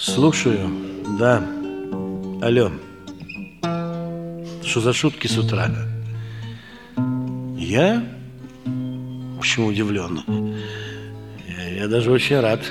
Слушаю, да. Алло. Что за шутки с утра? Я? Почему удивлен? Я даже очень рад.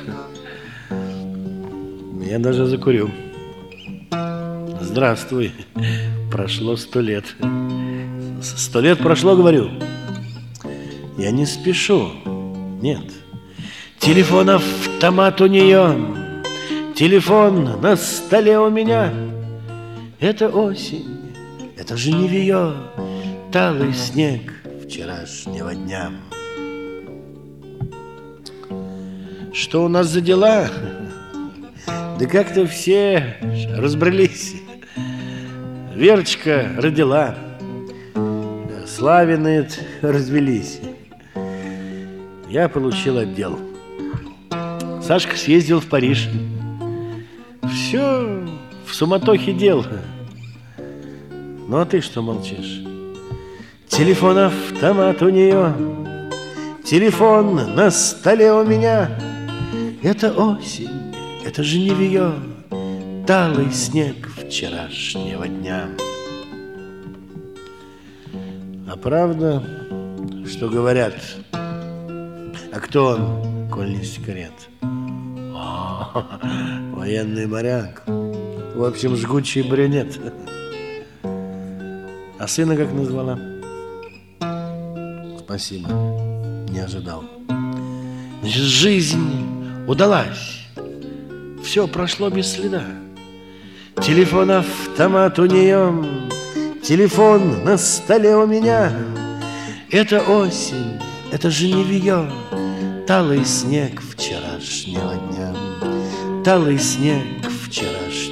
Я даже закурю. Здравствуй. Прошло 100 лет. 100 лет прошло, говорю. Я не спешу. Нет. Телефон-автомат у нее. Телефон на столе у меня. Это осень, это жнивье, талый снег вчерашнего дня. Что у нас за дела? Да как-то все разбрелись. Верочка родила, Славины развелись. Я получил отдел. Сашка съездил в Париж. Все в суматохе дел. Ну а ты что молчишь? Телефон-автомат у нее, телефон на столе у меня. Это осень, это жнивье, талый снег вчерашнего дня. А правда, что говорят? А кто он, коль не секрет? Военный моряк. В общем, жгучий брюнет. А сына как назвала? Спасибо, не ожидал. Значит, жизнь удалась. Все прошло без следа. Телефон-автомат у нее, телефон на столе у меня. Это осень, это жнивье, талый снег вчерашнего дня. Талый снег вчерашнего